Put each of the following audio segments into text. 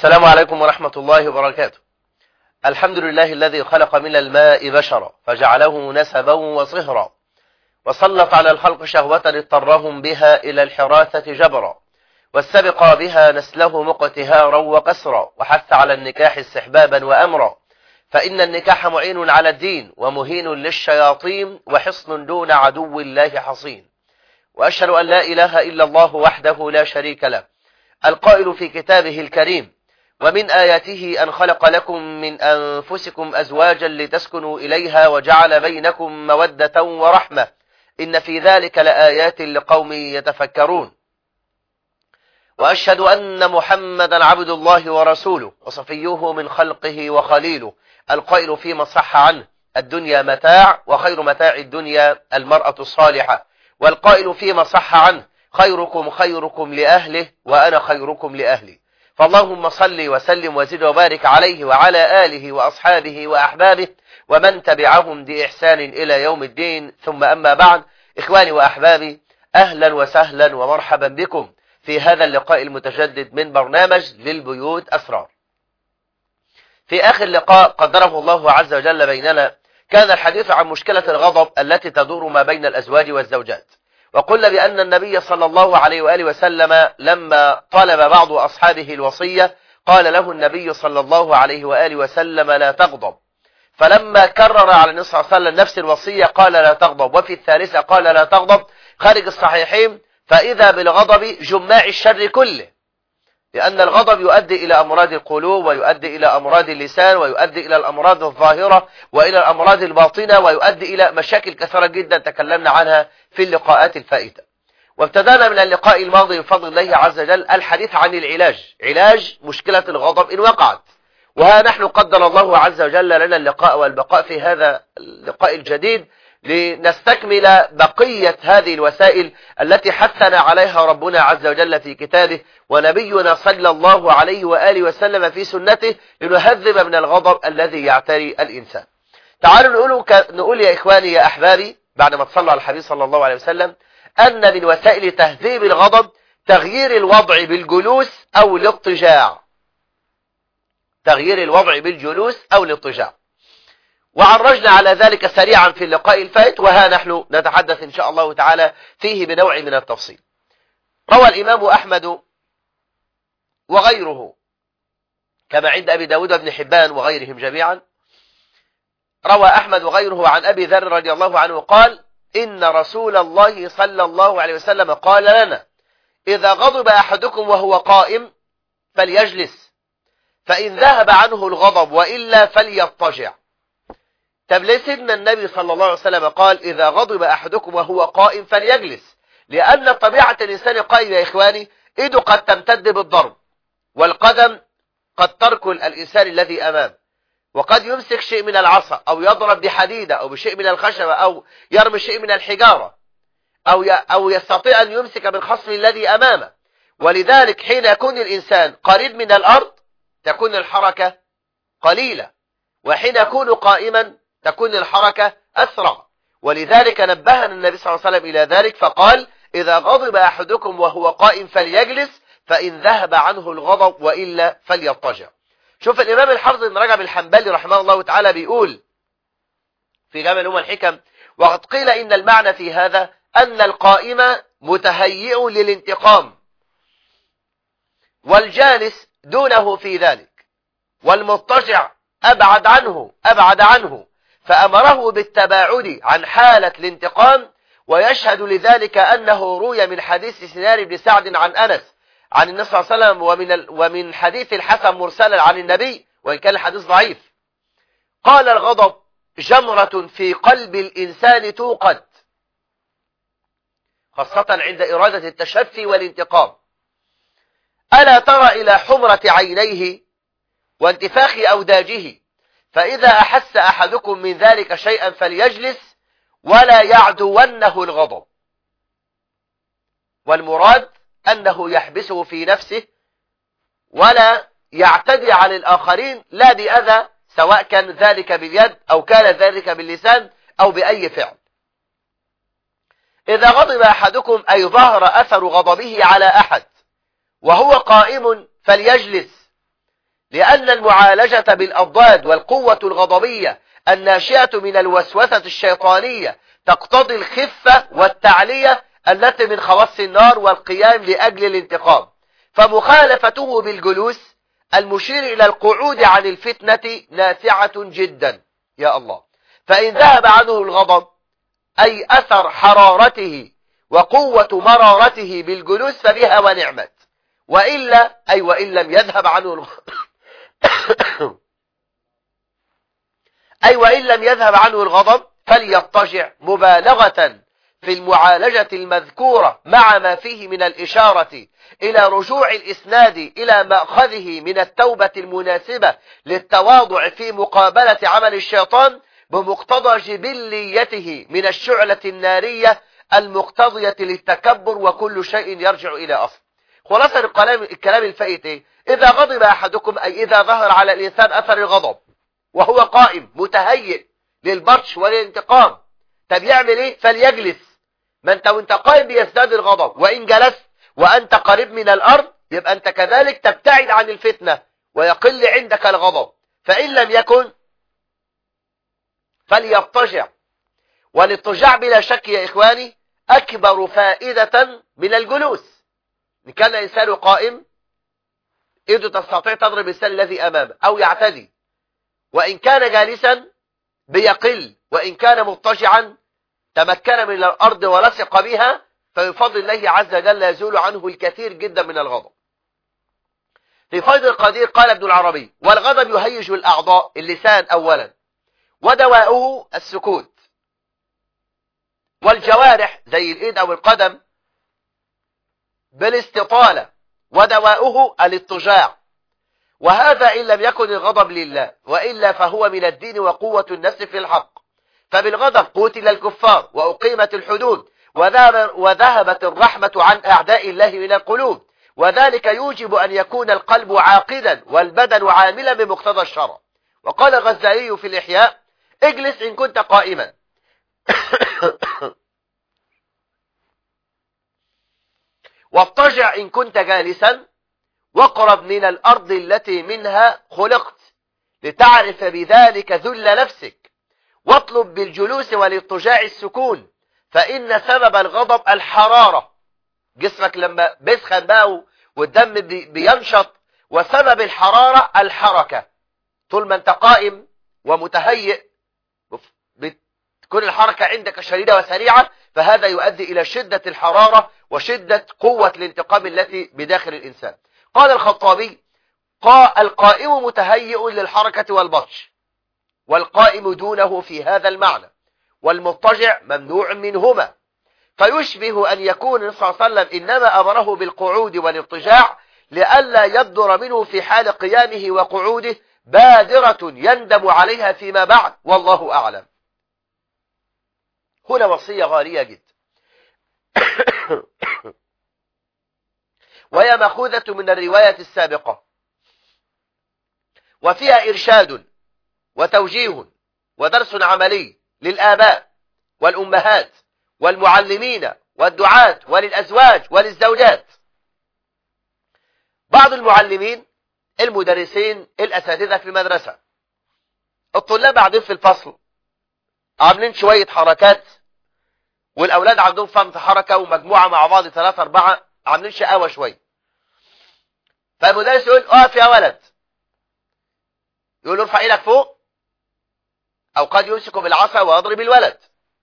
السلام عليكم ورحمة الله وبركاته. الحمد لله الذي خلق من الماء بشرا فجعله نسبا وصهرا، وسلط على الخلق شهوة اضطرهم بها إلى الحراثة جبرا، واستبقى بها نسله مقتهارا وقسرا، وحث على النكاح استحبابا وأمرا، فإن النكاح معين على الدين ومهين للشياطين، وحصن دون عدو الله حصين. وأشهد أن لا إله إلا الله وحده لا شريك له، القائل في كتابه الكريم: ومن آياته أن خلق لكم من أنفسكم أزواجا لتسكنوا إليها وجعل بينكم مودة ورحمة، إن في ذلك لآيات لقوم يتفكرون. وأشهد أن محمدا عبد الله ورسوله وصفيه من خلقه وخليله، القائل فيما صح عنه: الدنيا متاع وخير متاع الدنيا المرأة الصالحة، والقائل فيما صح عنه: خيركم خيركم لأهله وأنا خيركم لأهلي. فاللهم صل وسلم وزد وبارك عليه وعلى آله وأصحابه وأحبابه ومن تبعهم بإحسان إلى يوم الدين، ثم أما بعد. إخواني وأحبابي، أهلا وسهلا ومرحبا بكم في هذا اللقاء المتجدد من برنامج للبيوت أسرار. في آخر لقاء قدره الله عز وجل بيننا كان الحديث عن مشكلة الغضب التي تدور ما بين الأزواج والزوجات، وقلنا بأن النبي صلى الله عليه وآله وسلم لما طلب بعض أصحابه الوصية قال له النبي صلى الله عليه وآله وسلم: لا تغضب. فلما كرر على النبي صلى الله عليه وسلم نفس الوصية قال: لا تغضب. وفي الثالثة قال: لا تغضب، خارج الصحيحين. فإذا بالغضب جماع الشر كله، لأن الغضب يؤدي إلى أمراض القلوب، ويؤدي إلى أمراض اللسان، ويؤدي إلى الأمراض الظاهرة، وإلى الأمراض الباطنة، ويؤدي إلى مشاكل كثيرة جدا تكلمنا عنها في اللقاءات الفائتة. وابتدأنا من اللقاء الماضي بفضل الله عز وجل الحديث عن العلاج، علاج مشكلة الغضب إن وقعت. وها نحن قدر الله عز وجل لنا اللقاء والبقاء في هذا اللقاء الجديد لنستكمل بقية هذه الوسائل التي حثنا عليها ربنا عز وجل في كتابه ونبينا صلى الله عليه وآله وسلم في سنته، لنهذب من الغضب الذي يعتري الإنسان. تعالوا نقول يا إخواني يا أحبابي، بعد ما تصلوا على الحبيب صلى الله عليه وسلم، أن من وسائل تهذيب الغضب تغيير الوضع بالجلوس أو الاضطجاع. تغيير الوضع بالجلوس أو الاضطجاع، وعرجنا على ذلك سريعا في اللقاء الفائت، وها نحن نتحدث إن شاء الله تعالى فيه بنوع من التفصيل. روى الإمام أحمد وغيره كما عند أبي داود بن حبان وغيرهم جميعا، روى أحمد وغيره عن أبي ذر رضي الله عنه قال: إن رسول الله صلى الله عليه وسلم قال لنا: إذا غضب أحدكم وهو قائم فليجلس، فإن ذهب عنه الغضب وإلا فليضطجع. طب ليه سيدنا النبي صلى الله عليه وسلم قال إذا غضب أحدكم وهو قائم فليجلس؟ لأن طبيعة الإنسان قائم يا إخواني، إيده قد تمتد بالضرب، والقدم قد تركل الإنسان الذي أمامه، وقد يمسك شيء من العصا، أو يضرب بحديدة أو بشيء من الخشبة، أو يرمي شيء من الحجارة، أو يستطيع أن يمسك بالخصم الذي أمامه. ولذلك حين يكون الإنسان قريب من الأرض تكون الحركة قليلة، وحين يكون قائما تكون الحركة أسرع. ولذلك نبهنا النبي صلى الله عليه وسلم إلى ذلك فقال: إذا غضب أحدكم وهو قائم فليجلس، فإن ذهب عنه الغضب وإلا فليضطجع. شوف الإمام الحافظ بن رجب الحنبلي رحمه الله تعالى بيقول في جامع العلوم والحكم: وقد قيل إن المعنى في هذا أن القائم متهيئ للانتقام، والجالس دونه في ذلك، والمضطجع أبعد عنه، فأمره بالتباعد عن حالة الانتقام. ويشهد لذلك أنه روي من حديث سنان بن سعد عن أنس عن النبي صلى الله عليه وسلم، ومن حديث الحسن مرسلا عن النبي وإن كان الحديث ضعيف، قال: الغضب جمرة في قلب الإنسان توقد، خاصة عند إرادة التشفي والانتقام. ألا ترى إلى حمرة عينيه وانتفاخ أوداجه، فإذا أحس أحدكم من ذلك شيئا فليجلس ولا يعدونه الغضب. والمراد أنه يحبسه في نفسه ولا يعتدي على الآخرين، لا بأذى، سواء كان ذلك باليد أو كان ذلك باللسان أو بأي فعل. إذا غضب أحدكم أي ظهر أثر غضبه على أحد وهو قائم فليجلس، لأن المعالجة بالأضداد والقوة الغضبية الناشئة من الوسوسة الشيطانية تقتضي الخفة والتعلية التي من خواص النار والقيام لأجل الانتقام، فمخالفته بالجلوس المشير إلى القعود عن الفتنة نافعة جدا. يا الله. فإن ذهب عنه الغضب أي أثر حرارته وقوة مرارته بالجلوس فبها ونعمت، وإلا أي وإن لم يذهب عنه الغضب أي وإن لم يذهب عنه الغضب فليضطجع مبالغة في المعالجة المذكورة مع ما فيه من الإشارة إلى رجوع الإسناد إلى مأخذه من التوبة المناسبة للتواضع في مقابلة عمل الشيطان بمقتضى جبليته من الشعلة النارية المقتضية للتكبر، وكل شيء يرجع إلى أصل. خلاصة الكلام الفائت إيه؟ إذا غضب أحدكم أي إذا ظهر على الإنسان أثر الغضب وهو قائم متهيئ للبطش والانتقام، طب يعمل إيه؟ فليجلس. ما أنت وانت قائم بيزداد الغضب، وإن جلست وأنت قريب من الأرض يبقى أنت كذلك تبتعد عن الفتنة ويقل عندك الغضب. فإن لم يكن فليضطجع. والاضطجاع بلا شك يا إخواني أكبر فائدة من الجلوس. إن كان الإنسان قائم إذا تستطيع تضرب الإنسان الذي أمامه أو يعتدي، وإن كان جالسا بيقل، وإن كان مضطجعا تمكن من الأرض ولصق بها، فبفضل الله عز وجل يزول عنه الكثير جدا من الغضب. في فيض القدير قال ابن العربي: والغضب يهيج الأعضاء، اللسان أولا، ودواؤه السكوت، والجوارح زي الإيد أو القدم بالاستطالة، ودواؤه الاضطجاع. وهذا إن لم يكن الغضب لله، وإلا فهو من الدين وقوة النفس في الحق. فبالغضب قتل الكفار وأقيمت الحدود وذهبت الرحمة عن أعداء الله من القلوب، وذلك يوجب أن يكون القلب عاقدا والبدن عاملا بمقتضى الشرع. وقال الغزالي في الإحياء: اجلس إن كنت قائما واضطجع إن كنت جالسا، واقرب من الأرض التي منها خلقت لتعرف بذلك ذل نفسك، واطلب بالجلوس والاضطجاع السكون، فإن سبب الغضب الحرارة، جسمك لما بيسخن بقى والدم بينشط، وسبب الحرارة الحركة. طول ما انت قائم ومتهيئ بتكون الحركة عندك شديدة وسريعة، فهذا يؤدي إلى شدة الحرارة وشدة قوة الانتقام التي بداخل الإنسان. قال الخطابي: القائم متهيئ للحركة والبطش، والقائم دونه في هذا المعنى، والمضطجع ممنوع منهما. فيشبه أن يكون صلى الله عليه وسلم إنما أمره بالقعود والاضطجاع لئلا يبدر منه في حال قيامه وقعوده بادرة يندم عليها فيما بعد، والله أعلم. هنا وصية غالية جدا وهي مأخوذة من الرواية السابقة، وفيها إرشاد وتوجيه ودرس عملي للآباء والأمهات والمعلمين والدعاة وللأزواج وللزوجات. بعض المعلمين المدرسين الأساتذة في المدرسة، الطلاب قاعدين في الفصل عاملين شوية حركات، والأولاد عندهم فهمت حركة ومجموعة مع بعض 3 4 عاملين شقاوة شوية. فالمدرس يقول: اقف يا ولد، يقول له: ارفع ايدك فوق، أو قد يمسك بالعصا ويضرب الولد.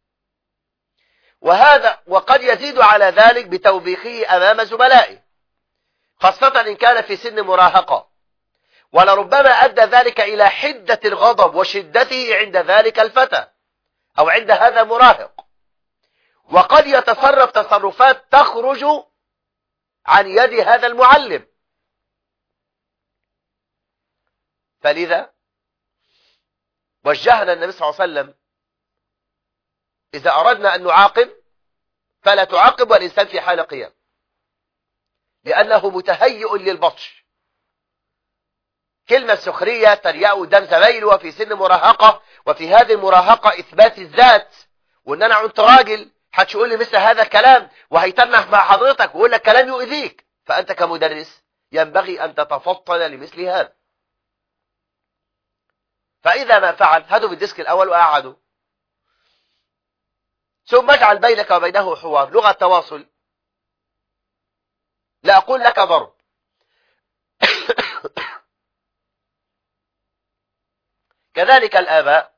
وقد يزيد على ذلك بتوبيخه أمام زملائه، خاصة إن كان في سن مراهقة، ولربما أدى ذلك إلى حدة الغضب وشدته عند ذلك الفتى أو عند هذا المراهق، وقد يتصرف تصرفات تخرج عن يد هذا المعلم. فلذا وجهنا النبي صلى الله عليه وسلم: إذا أردنا أن نعاقب فلا تعاقب والإنسان في حال قيام، لأنه متهيئ للبطش. كلمة سخرية تريأ قدام زمايله وفي سن مراهقة، وفي هذه المراهقة إثبات الذات، وإن أنا كنت راجل حدش يقول لي مثل هذا الكلام وهيتنح مع حضرتك ويقول لك كلام يؤذيك. فأنت كمدرس ينبغي أن تتفطن لمثل هذا. فإذا ما فعل هاتوا بالديسك الأول وقعدوا، ثم اجعل بينك وبينه حوار، لغة تواصل. لا أقول لك ضرب. كذلك الآباء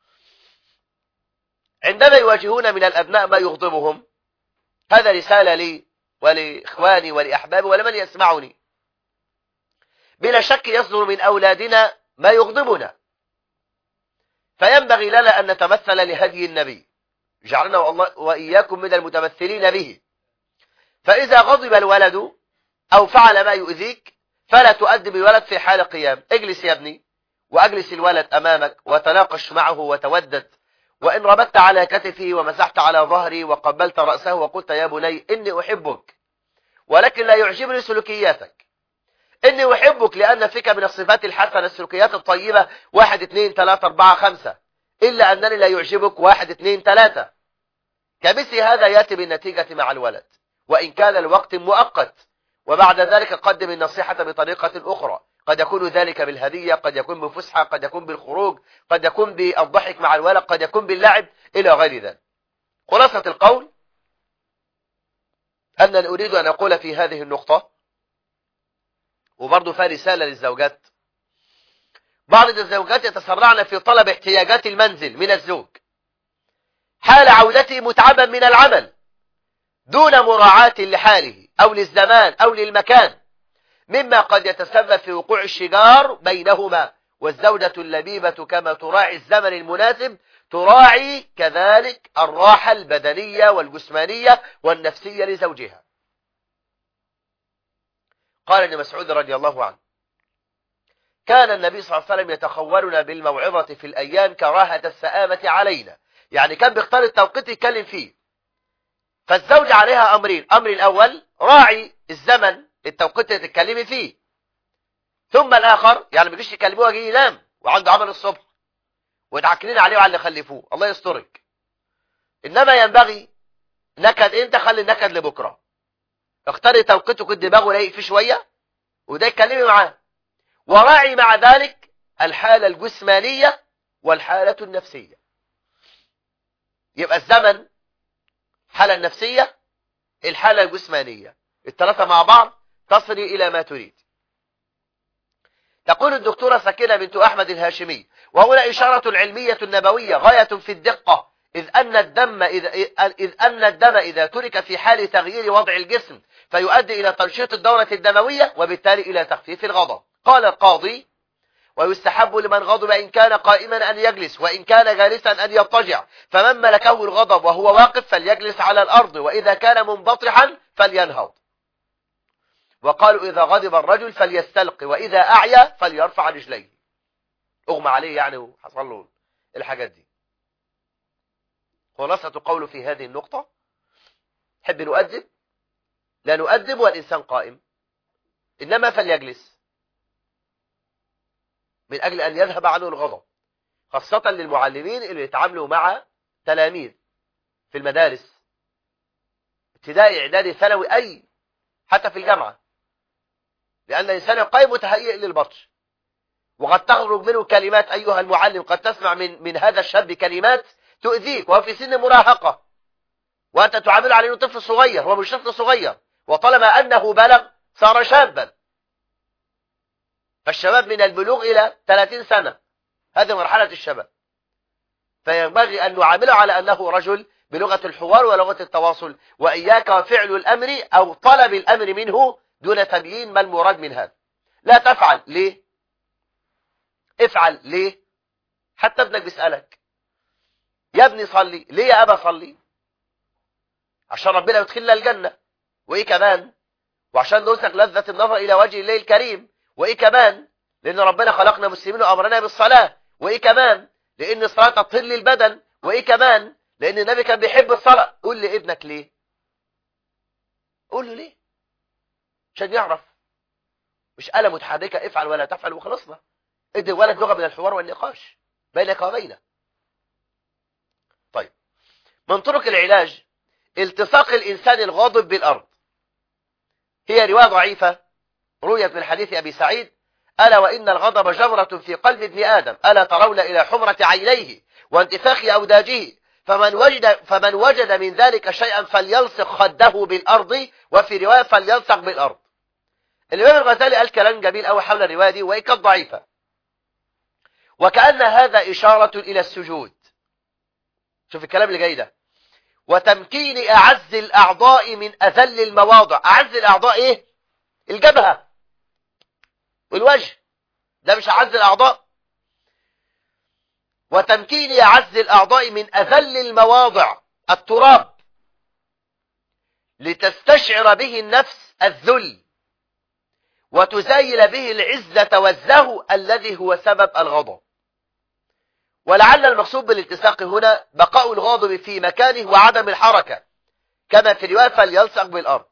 عندما يواجهون من الأبناء ما يغضبهم، هذا رسالة لي ولإخواني ولأحبابي ولمن يسمعني، بلا شك يصدر من أولادنا ما يغضبنا، فينبغي لنا أن نتمثل لهدي النبي، جعلنا الله وإياكم من المتمثلين به. فإذا غضب الولد أو فعل ما يؤذيك فلا تؤدب الولد في حال قيام، اجلس يا ابني، وأجلس الولد أمامك وتناقش معه وتودد، وإن ربطت على كتفه ومسحت على ظهري وقبلت رأسه وقلت يا بني إني أحبك ولكن لا يعجبني سلوكياتك، إني أحبك لأن فيك من الصفات الحسنة السلوكيات الطيبة 1 2 3 4 5، إلا أنني لا يعجبك 1 2 3. كمثل هذا يأتي بالنتيجة مع الولد، وإن كان الوقت مؤقت، وبعد ذلك قدم النصيحة بطريقة أخرى، قد يكون ذلك بالهدية، قد يكون بفسحة، قد يكون بالخروج، قد يكون بالضحك مع الولد، قد يكون باللعب إلى غير ذلك. خلاصة القول أنني أريد أن أقول في هذه النقطة، وبرضه فيها رسالة للزوجات. بعض الزوجات يتسرعن في طلب احتياجات المنزل من الزوج حال عودته متعبا من العمل، دون مراعاة لحاله أو للزمان أو للمكان، مما قد يتسبب في وقوع الشجار بينهما. والزوجة اللبيبة كما تراعي الزمن المناسب تراعي كذلك الراحة البدنية والجسمانية والنفسية لزوجها. قال ابن مسعود رضي الله عنه: كان النبي صلى الله عليه وسلم يتخولنا بالموعظة في الأيام كراهة السآمة علينا، يعني كان بيختار التوقيت يتكلم فيه. فالزوج عليها أمرين: أمر الأول راعي الزمن التوقيت اللي تتكلمي فيه، ثم الآخر يعني ما يجيش يكلموه يجي ينام وعنده عمل الصبح ويتعكنين عليه وعلى اللي خلفوه، الله يسترك. إنما ينبغي نكد انت خلي النكد لبكرة، اختاري توقيته كنت دماغه لايق فيه شوية وده يتكلمي معاه، وراعي مع ذلك الحالة الجسمانية والحالة النفسية. يبقى الزمن، الحالة النفسية، الحالة الجسمانية، الثلاثة مع بعض تصلي إلى ما تريد. تقول الدكتورة سكينة بنت أحمد الهاشمي: وهنا إشارة علمية نبوية غاية في الدقة، إذ أن الدم إذا ترك في حال تغيير وضع الجسم فيؤدي إلى تنشيط الدورة الدموية وبالتالي إلى تخفيف الغضب. قال القاضي: ويستحب لمن غضب إن كان قائما أن يجلس، وإن كان جالسا أن يضطجع، فمن ملكه الغضب وهو واقف فليجلس على الأرض، وإذا كان منبطحا فلينهض. وقالوا إذا غضب الرجل فليستلقي، وإذا أعيا فليرفع رجليه، أغمى عليه يعني وحصل له الحاجات دي. خلاصة قوله في هذه النقطة: حب نؤدب، لا نؤدب والإنسان قائم، إنما فليجلس من أجل أن يذهب عنه الغضب، خاصة للمعلمين اللي يتعاملوا مع تلاميذ في المدارس ابتدائي إعدادي ثانوي أي حتى في الجامعة، لأن الإنسان قائم متهيئ للبطش، وقد تخرج منه كلمات أيها المعلم، قد تسمع من هذا الشاب كلمات تؤذيك وهو في سن مراهقة، وأنت تعامل عليه طفل صغير، هو مش طفل صغير، وطالما أنه بلغ صار شابا. فالشباب من البلوغ إلى 30 سنة هذه مرحلة الشباب، فينبغي أن نعامله على أنه رجل بلغة الحوار ولغة التواصل، وإياك وفعل الأمر أو طلب الأمر منه دون تبيين ما المراد من هذا. لا تفعل ليه؟ افعل ليه؟ حتى ابنك بيسألك يا ابني صلي ليه، يا أبا صلي عشان ربنا يدخلنا الجنة، وإيه كمان؟ وعشان نرزق لذة النظر إلى وجه الله الكريم، وإيه كمان؟ لأن ربنا خلقنا مسلمين وأمرنا بالصلاة، وإيه كمان؟ لأن الصلاة تطهير للبدن، وإيه كمان؟ لأن النبي كان بيحب الصلاة. قول لابنك ليه؟ قول له ليه؟ عشان يعرف، مش آلة متحركة افعل ولا تفعل وخلصنا. ادي الولد لغة من الحوار والنقاش بينك وبينه. طيب، من طرق العلاج التصاق الإنسان الغاضب بالأرض. هي رواية ضعيفة رويت من حديث أبي سعيد ألا وإن الغضب جمرة في قلب ابن آدم، ألا ترون إلى حمرة عينيه وانتفاخ أوداجه، فمن وجد من ذلك شيئا فليلصق خده بالأرض، وفي رواية فليلصق بالأرض. الإمام الغزالي قال كلام جميل أوي حول الرواية دي وإن كانت ضعيفة، وكأن هذا إشارة إلى السجود. شوف الكلام اللي جاي ده: وتمكين أعز الأعضاء من أذل المواضع. أعز الأعضاء إيه؟ الجبهة والوجه، ده مش أعز الأعضاء. وتمكين أعز الأعضاء من أذل المواضع، التراب، لتستشعر به النفس الذل وتزايل به العزة والزهو الذي هو سبب الغضب. ولعل المقصود بالالتصاق هنا بقاء الغاضب في مكانه وعدم الحركة، كما في رواية فليلصق بالأرض.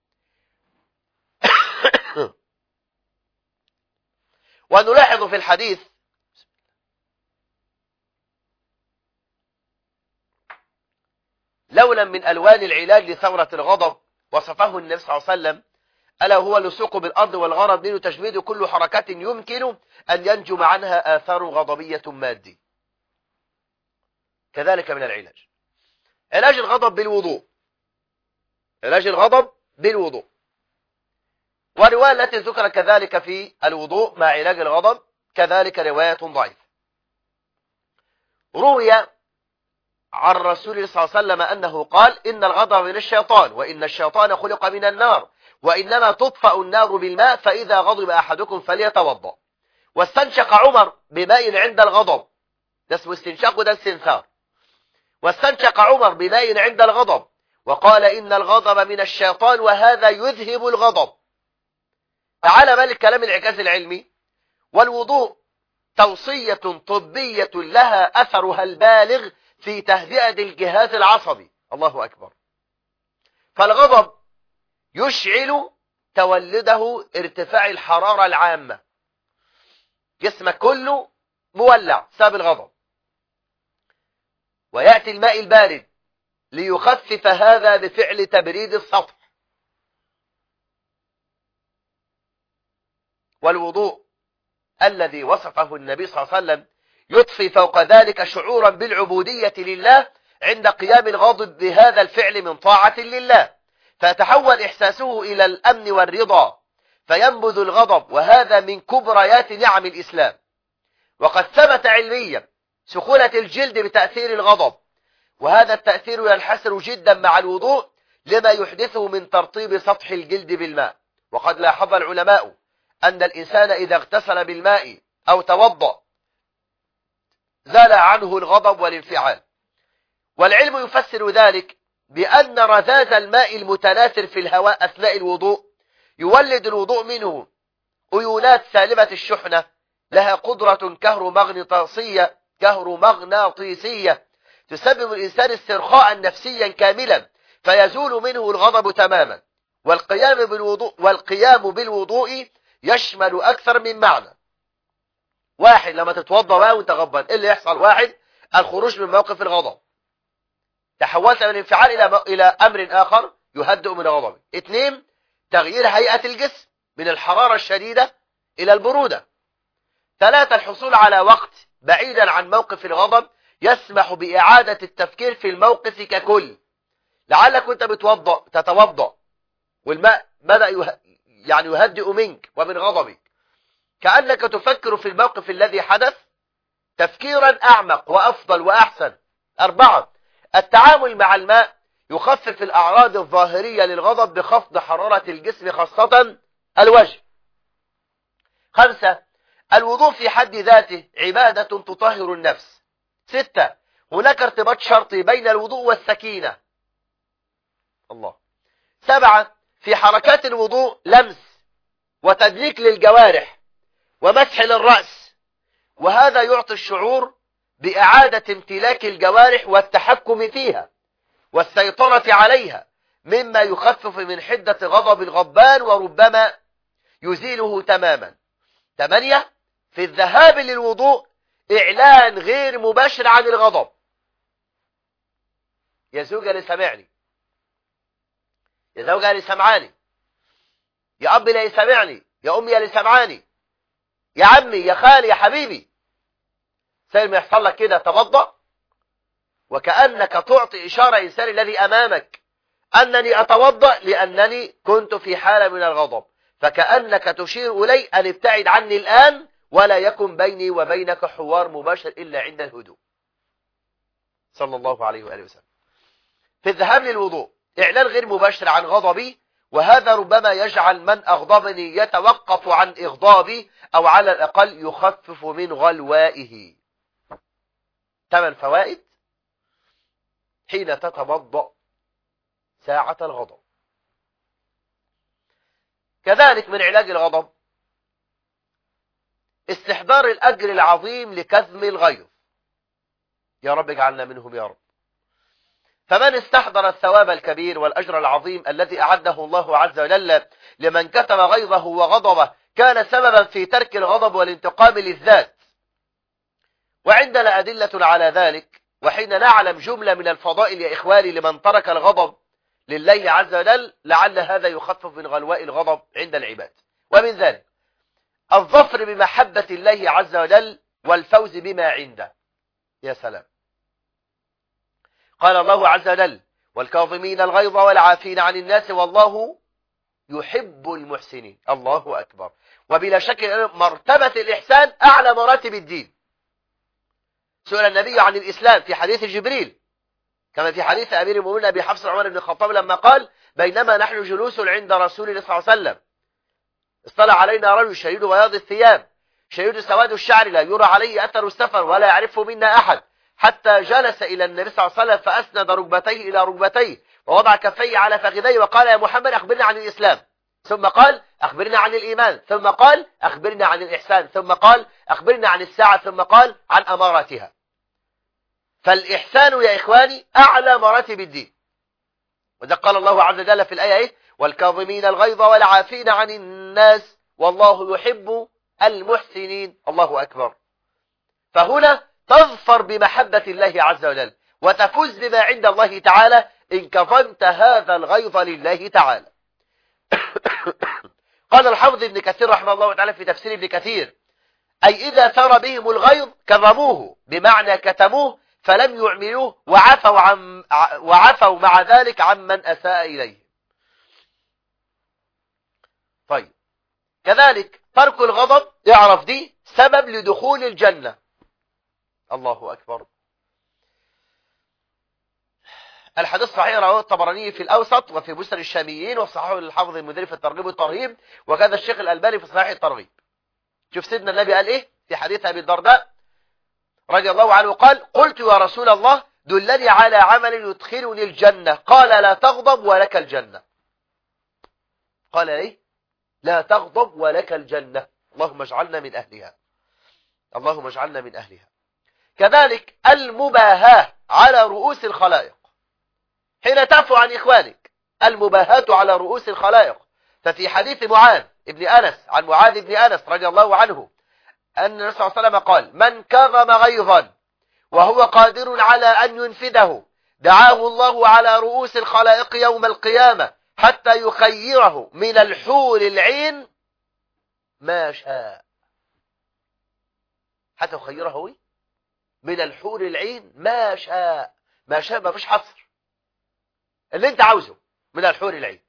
ونلاحظ في الحديث لونا من ألوان العلاج لثورة الغضب وصفه النبي صلى الله عليه وسلم: ألا هو اللصوق بالأرض، والغرض منه تجميد كل حركة يمكن أن ينجم عنها آثار غضبية مادي. كذلك من العلاج، علاج الغضب بالوضوء. علاج الغضب بالوضوء، والرواية التي ذكرت كذلك في الوضوء مع علاج الغضب كذلك رواية ضعيفة. روي عن رسول الله صلى الله عليه وسلم أنه قال: إن الغضب من الشيطان، وإن الشيطان خلق من النار، وإنما تطفأ النار بالماء، فإذا غضب أحدكم فليتوضأ. واستنشق عمر بماء عند الغضب، ده اسمه استنشاق وده استنثار. واستنشق عمر بماء عند الغضب وقال: إن الغضب من الشيطان وهذا يذهب الغضب. تعالى بقى الكلام الإعجاز العلمي. والوضوء توصية طبية لها أثرها البالغ في تهدئة الجهاز العصبي. الله أكبر. فالغضب يشعل تولده ارتفاع الحرارة العامة، جسمك كله مولع بسبب الغضب، ويأتي الماء البارد ليخفف هذا بفعل تبريد السطح. والوضوء الذي وصفه النبي صلى الله عليه وسلم يضفي فوق ذلك شعورا بالعبودية لله عند قيام الغاضب بهذا الفعل من طاعة لله، فيتحول إحساسه إلى الأمن والرضا فينبذ الغضب، وهذا من كبريات نعم الإسلام. وقد ثبت علميا سخونة الجلد بتأثير الغضب، وهذا التأثير ينحسر جدا مع الوضوء لما يحدثه من ترطيب سطح الجلد بالماء. وقد لاحظ العلماء أن الإنسان إذا اغتسل بالماء أو توضأ زال عنه الغضب والانفعال. والعلم يفسر ذلك بأن رذاذ الماء المتناثر في الهواء أثناء الوضوء يولد الوضوء منه أيونات سالبة الشحنة لها قدرة كهرومغناطيسية تسبب الإنسان استرخاء نفسيا كاملا فيزول منه الغضب تماما. والقيام بالوضوء يشمل أكثر من معنى. واحد، لما تتوضأ بقى وانت غضبان ايه اللي يحصل؟ واحد، الخروج من موقف الغضب، تحولت من الانفعال إلى أمر آخر يهدئ من غضبك. اثنين، تغيير هيئة الجسم من الحرارة الشديدة إلى البرودة. ثلاثة، الحصول على وقت بعيدا عن موقف الغضب يسمح بإعادة التفكير في الموقف ككل. لعلك وانت تتوضأ والماء بدأ يهدئ منك ومن غضبك، كأنك تفكر في الموقف الذي حدث تفكيرا أعمق وأفضل وأحسن. أربعة، التعامل مع الماء يخفف الأعراض الظاهرية للغضب بخفض حرارة الجسم خاصة الوجه. خمسة، الوضوء في حد ذاته عبادة تطهر النفس. ستة، هناك ارتباط شرطي بين الوضوء والسكينة. الله. سبعة، في حركات الوضوء لمس وتدليك للجوارح ومسح للرأس، وهذا يعطي الشعور بإعادة امتلاك الجوارح والتحكم فيها والسيطرة عليها، مما يخفف من حدة غضب الغضبان وربما يزيله تماما. 8، في الذهاب للوضوء إعلان غير مباشر عن الغضب. يا زوجة اللي سمعني، يا زوجة اللي سمعاني، يا أب اللي سمعني، يا أمي اللي سمعاني، يا عمي يا خالي يا حبيبي، زي ما يحصل لك كده توضأ، وكأنك تعطي إشارة إنسان الذي أمامك أنني أتوضأ لأنني كنت في حالة من الغضب، فكأنك تشير إلي أن ابتعد عني الآن ولا يكن بيني وبينك حوار مباشر إلا عند الهدوء. صلى الله عليه وآله وسلم. في الذهاب للوضوء إعلان غير مباشر عن غضبي، وهذا ربما يجعل من أغضبني يتوقف عن إغضابي، أو على الأقل يخفف من غلوائه. 8 فوائد حين تتوضأ ساعة الغضب. كذلك من علاج الغضب استحضار الأجر العظيم لكظم الغيظ. يا رب اجعلنا منهم يا رب. فمن استحضر الثواب الكبير والأجر العظيم الذي أعده الله عز وجل لمن كتم غيظه وغضبه كان سببا في ترك الغضب والانتقام للذات. وعندنا أدلة على ذلك، وحين نعلم جملة من الفضائل يا إخواني لمن ترك الغضب لله عز وجل لعل هذا يخفف من غلواء الغضب عند العباد. ومن ذلك الظفر بمحبة الله عز وجل والفوز بما عنده. يا سلام. قال الله عز وجل: والكاظمين الغيظ والعافين عن الناس والله يحب المحسنين. الله أكبر. وبلا شك مرتبة الإحسان أعلى مراتب الدين. سئل النبي عن الإسلام في حديث جبريل، كما في حديث أمير المؤمنين أبي حفص عمر بن الخطاب لما قال: بينما نحن جلوس عند رسول الله صلى الله عليه وسلم اصطلع علينا رجل شديد بياض الثياب شديد سواد الشعر لا يرى عليه أثر السفر ولا يعرفه منا أحد، حتى جلس إلى النبي صلى الله عليه وسلم فأسند ركبتيه إلى ركبتيه ووضع كفيه على فخذيه وقال: يا محمد أخبرنا عن الإسلام، ثم قال: أخبرنا عن الإيمان، ثم قال: أخبرنا عن الإحسان، ثم قال: أخبرنا عن الساعة، ثم قال: عن أماراتها. فالإحسان يا إخواني أعلى مراتب الدين. وذا قال الله عز وجل في الآية: والكاظمين الغيظ والعافين عن الناس والله يحب المحسنين. الله أكبر. فهنا تظفر بمحبة الله عز وجل وتفوز بما عند الله تعالى إن كظمت هذا الغيظ لله تعالى. قال الحافظ ابن كثير رحمه الله تعالى في تفسير ابن كثير: أي إذا ثار بهم الغيظ كظموه، بمعنى كتموه فلم يعملوه وعفوا مع ذلك عمن أساء إليه. طيب، كذلك ترك الغضب يعرف دي سبب لدخول الجنة. الله أكبر. الحديث صحيح رواه الطبراني في الأوسط وفي مسند الشاميين، وصححه الحافظ المنذري في الترغيب والترهيب، وكذا الشيخ الألباني في صحيح الترغيب. شوف سيدنا النبي قال إيه في حديث أبي الدرداء رضي الله عنه قال: قلت يا رسول الله دلني على عمل يدخلني الجنة، قال: لا تغضب ولك الجنة. قال إيه؟ لا تغضب ولك الجنة. اللهم اجعلنا من أهلها. اللهم اجعلنا من أهلها. كذلك المباهاة على رؤوس الخلائق، حين تعفو عن إخوانك، المباهاة على رؤوس الخلائق. ففي حديث معاذ ابن أنس عن معاذ بن أنس رضي الله عنه أن النبي صلى الله عليه وسلم قال: من كظم غيظا وهو قادر على أن ينفذه دعاه الله على رؤوس الخلائق يوم القيامة حتى يخيره من الحور العين ما شاء. حتى يخيره من الحور العين ما شاء. ما شاء ما فيش حصر، اللي انت عاوزه من الحور العين.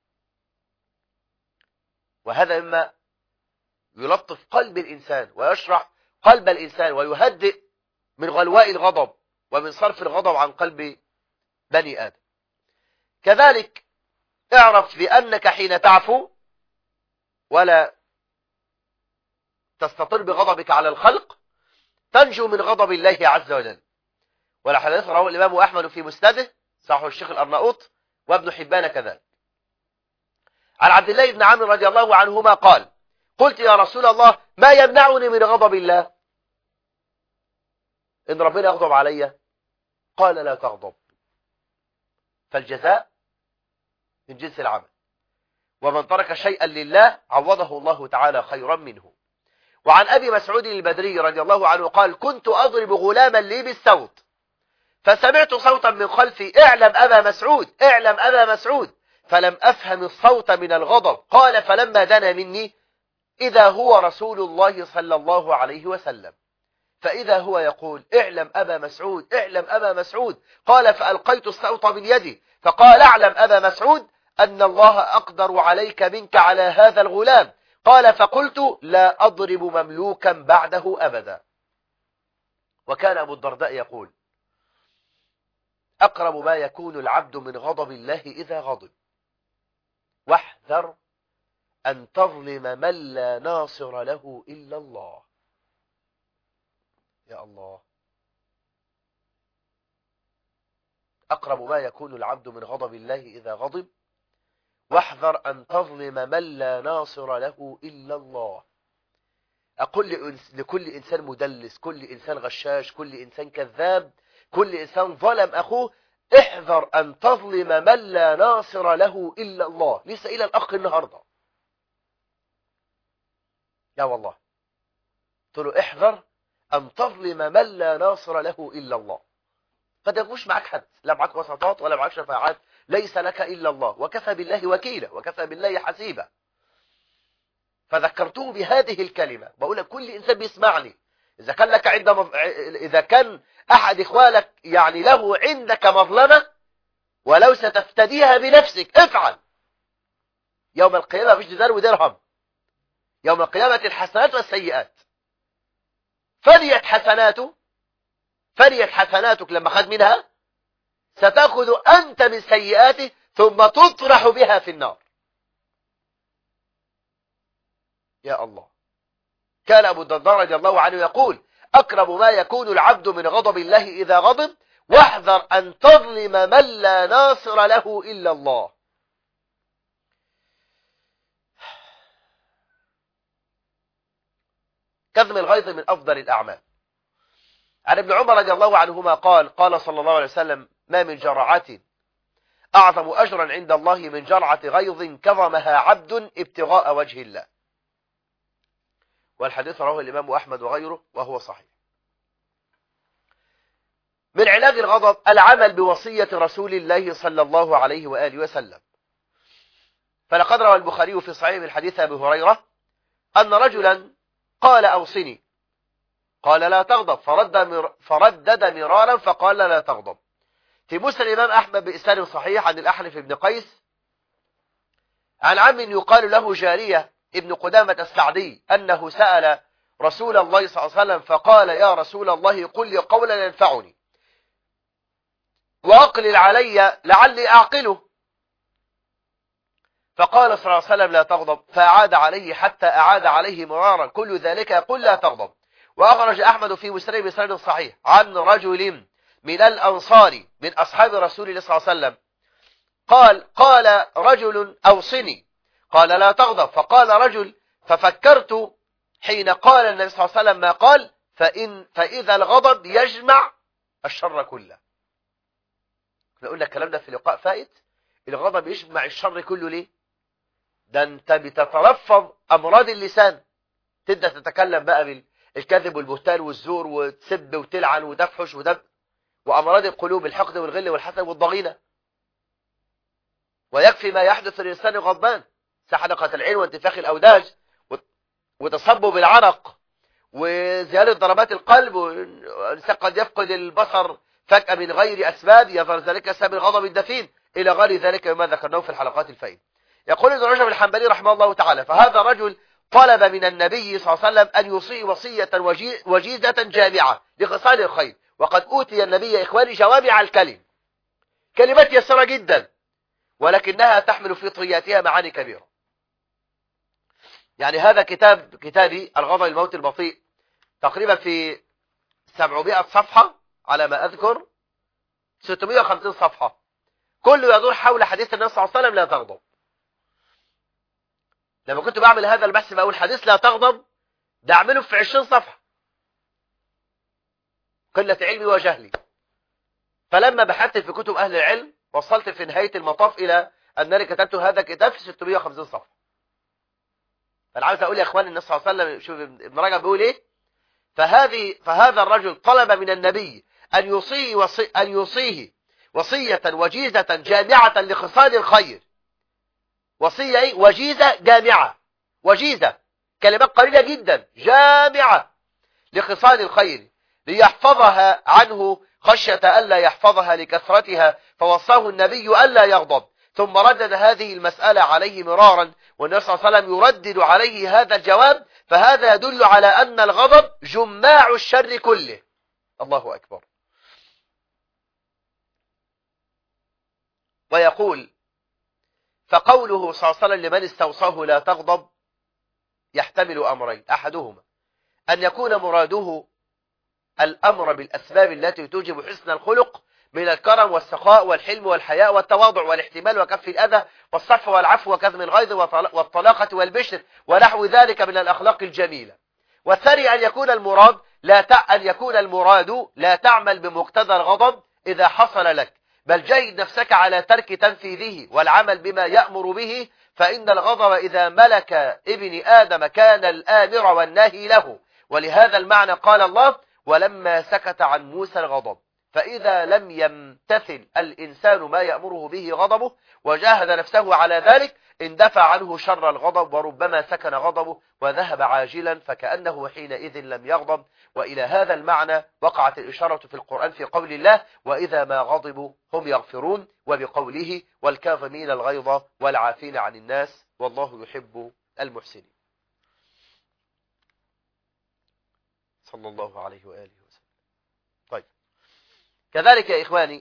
وهذا مما يلطف قلب الإنسان ويشرح قلب الإنسان ويهدئ من غلواء الغضب ومن صرف الغضب عن قلب بني آدم. كذلك اعرف بأنك حين تعفو ولا تستطر بغضبك على الخلق تنجو من غضب الله عز وجل. والحديث رواه الإمام أحمد في مسنده، صححه الشيخ الأرناؤوط وابن حبان كذلك. عن عبد الله بن عمرو رضي الله عنهما قال: قلت يا رسول الله ما يمنعني من غضب الله؟ إن ربنا يغضب علي؟ قال: لا تغضب، فالجزاء من جنس العمل، ومن ترك شيئا لله عوضه الله تعالى خيرا منه. وعن أبي مسعود البدري رضي الله عنه قال: كنت أضرب غلاما لي بالصوت فسمعت صوتا من خلفي: اعلم أبا مسعود، اعلم أبا مسعود، فلم أفهم الصوت من الغضب. قال: فلما دنا مني إذا هو رسول الله صلى الله عليه وسلم، فإذا هو يقول: اعلم أبا مسعود، اعلم أبا مسعود. قال: فألقيت الصوت من يدي، فقال: اعلم أبا مسعود أن الله أقدر عليك منك على هذا الغلام. قال: فقلت: لا أضرب مملوكا بعده أبدا. وكان أبو الدرداء يقول: أقرب ما يكون العبد من غضب الله إذا غضب، واحذر أن تظلم من لا ناصر له إلا الله. يا الله، أقرب ما يكون العبد من غضب الله إذا غضب، واحذر أن تظلم من لا ناصر له إلا الله. أقول لكل إنسان مدلس، كل إنسان غشاش، كل إنسان كذاب، كل إنسان ظلم أخوه: احذر أن تظلم من لا ناصر له إلا الله. لسه إلى الأخ النهاردة، يا والله، قلت له: احذر أن تظلم من لا ناصر له إلا الله. قد يكونش معك حد، لا معك وسطات ولا معك شفاعات، ليس لك إلا الله، وكفى بالله وكيلا، وكفى بالله حسيبا. فذكرته بهذه الكلمة، بقول لك كل إنسان بيسمعني، إذا كان لك إذا كان أحد إخوانك يعني له عندك مظلمة ولو ستفتديها بنفسك، افعل. يوم القيامة مفيش دينار ودرهم، يوم القيامة الحسنات والسيئات. فريت حسناتك لما خد منها، ستأخذ أنت من سيئاته ثم تطرح بها في النار. يا الله. كان أبو الدرداء رضي الله عنه يقول: أقرب ما يكون العبد من غضب الله إذا غضب، واحذر أن تظلم من لا ناصر له إلا الله. كظم الغيظ من أفضل الأعمال. عن ابن عمر رضي الله عنهما قال: قال صلى الله عليه وسلم: ما من جرعة أعظم أجرا عند الله من جرعة غيظ كظمها عبد ابتغاء وجه الله. والحديث رواه الإمام أحمد وغيره وهو صحيح. من علاج الغضب العمل بوصية رسول الله صلى الله عليه وآله وسلم. فلقد روى البخاري في صحيح من حديث أبي هريرة أن رجلا قال: أوصني. قال: لا تغضب. فردد مرارا فقال: لا تغضب. في مسند الإمام أحمد بإسناد صحيح عن الأحنف بن قيس عن عم يقال له جارية ابن قدامة السعدي أنه سأل رسول الله صلى الله عليه وسلم فقال: يا رسول الله، قل لي قولا ينفعني وأقلل علي لعلي أعقله. فقال صلى الله عليه وسلم: لا تغضب. فأعاد عليه حتى أعاد عليه مرارا، كل ذلك يقول: لا تغضب. وأخرج أحمد في مسند بسند صحيح عن رجل من الأنصار من أصحاب رسول الله صلى الله عليه وسلم قال رجل: أوصني. قال: لا تغضب. فقال رجل: ففكرت حين قال النبي صلى الله عليه وسلم ما قال، فإذا الغضب يجمع الشر كله. نقول لك الكلام ده في لقاء فائت. الغضب يجمع الشر كله. ليه؟ ده انت بتتلفظ أمراض اللسان، تبدأ تتكلم بقى بالكذب والبهتان والزور وتسب وتلعن وتفحش وأمراض القلوب، الحقد والغل والحسد والضغينة. ويكفي ما يحدث للإنسان غضبان: سحدقة العين وانتفاخ الأوداج وتصبب العرق وزيادة ضربات القلب، والإنسان قد يفقد البصر فجأة من غير أسباب، يظهر ذلك سبب الغضب الدفين، إلى غير ذلك مما ذكرناه في الحلقات الفائتة. يقول ابن رجب الحنبلي رحمه الله تعالى: فهذا رجل طلب من النبي صلى الله عليه وسلم أن يوصي وصية وجيزة جامعة لخصال الخير، وقد أوتي النبي يا إخواني جوامع الكلم، كلمات يسرة جدا، ولكنها تحمل في طياتها معاني كبيرة. يعني هذا كتابي الغضب الموت البطيء، تقريبا في 700 صفحة على ما أذكر، 650 صفحة، كله يدور حول حديث النبي صلى الله عليه وسلم: لا تغضب. لما كنت بعمل هذا البحث بقول حديث لا تغضب ده أعمله في 20 صفحة، قلة علمي وجهلي. فلما بحثت في كتب أهل العلم وصلت في نهاية المطاف إلى أنني كتبت هذا الكتاب في 650 صفحة. فأنا عاوز أقول يا إخواني النبي صلى الله عليه وسلم، شوف ابن رجب بيقول إيه: فهذا الرجل طلب من النبي أن يوصيه وصية وجيزة جامعة لخصال الخير. وصية إيه؟ وجيزة جامعة. وجيزة كلمات قليلة جدا جامعة لخصال الخير ليحفظها عنه خشية ألا يحفظها لكثرتها، فوصاه النبي ألا يغضب، ثم ردد هذه المسألة عليه مرارا، والنبي صلى الله عليه وسلم يردد عليه هذا الجواب، فهذا يدل على أن الغضب جماع الشر كله. الله أكبر. ويقول: فقوله صلى الله عليه وسلم لمن استوصاه لا تغضب يحتمل أمرين: أحدهما أن يكون مراده الأمر بالأسباب التي توجب حسن الخلق من الكرم والسخاء والحلم والحياء والتواضع والاحتمال وكف الأذى والصفح والعفو وكظم الغيظ والطلاقة والبشر ونحو ذلك من الأخلاق الجميلة. والثاني أن يكون المراد لا تعمل بمقتضى الغضب إذا حصل لك، بل جاهد نفسك على ترك تنفيذه والعمل بما يأمر به، فإن الغضب إذا ملك ابن آدم كان الآمر والناهي له. ولهذا المعنى قال الله: ولما سكت عن موسى الغضب. فإذا لم يمتثل الإنسان ما يأمره به غضبه وجاهد نفسه على ذلك اندفع عنه شر الغضب، وربما سكن غضبه وذهب عاجلا، فكأنه حينئذ لم يغضب. وإلى هذا المعنى وقعت الإشارة في القرآن في قول الله: وإذا ما غضبوا هم يغفرون، وبقوله: والكاظمين الغيظ والعافين عن الناس والله يحب المحسنين. صلى الله عليه وآله وسلم. طيب، كذلك يا إخواني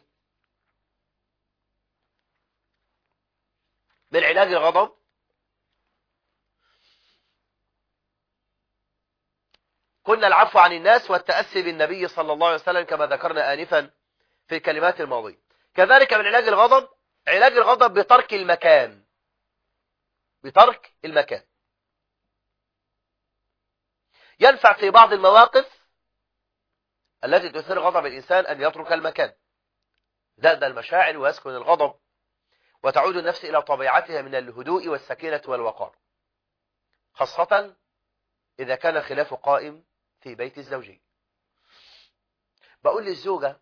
من علاج الغضب كنا العفو عن الناس والتأسي بالنبي صلى الله عليه وسلم كما ذكرنا آنفا في الكلمات الماضية. كذلك من علاج الغضب علاج الغضب بترك المكان، بترك المكان. ينفع في بعض المواقف التي تثير غضب الإنسان أن يترك المكان، تهدأ المشاعر ويسكن الغضب وتعود النفس إلى طبيعتها من الهدوء والسكينة والوقار، خاصة إذا كان خلاف قائم في بيت الزوجين. بقول للزوجة: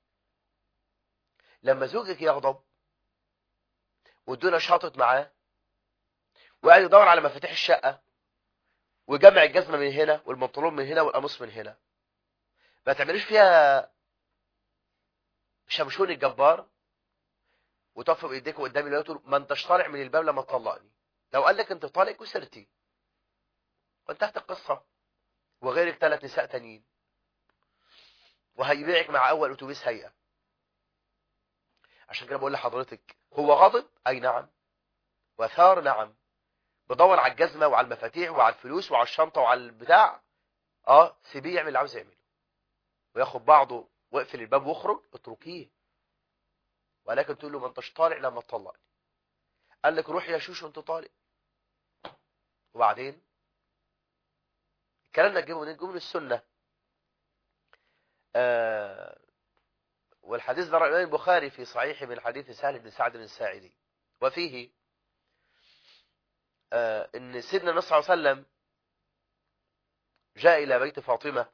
لما زوجك يغضب والدنيا شاطت معاه وقاعد يدور على مفاتيح الشقة وجمع الجزمة من هنا والبنطلون من هنا والقميص من هنا، ما تعمليش فيها شمشون الجبار وتقف بايديك قدامي لا تقول ما انتش طالع من الباب لما تطلقني. لو قال لك انت طالق وسرتي وانتهت القصة، وغيرك 3 نساء تانيين، وهيبيعك مع اول اتوبيس هيئة. عشان كده بقول لحضرتك: هو غضب، اي نعم، وثار، نعم، بدور على الجزمة وعلى المفاتيح وعلى الفلوس وعلى الشنطة وعلى البتاع، سيبيه يعمل اللي عاوز يعمله وياخد بعضه واقفل الباب واخرج، اتركيه. ولكن تقول له ما انتش طالع لما تطلقني. قال لك روح يا شوشو انت طالق. وبعدين الكلام ده نجيبه من السنة. والحديث ده رواه الإمام البخاري في صحيح من حديث سهل بن سعد الساعدي، وفيه ان سيدنا النبي صلى الله عليه وسلم جاء إلى بيت فاطمة